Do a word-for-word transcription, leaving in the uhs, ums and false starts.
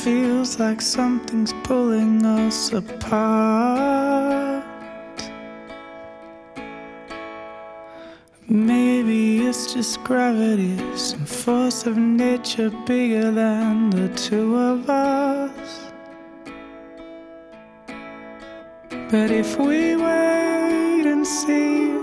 feels like something's pulling us apart. Maybe it's just gravity, some force of nature bigger than the two of us. But if we wait and see,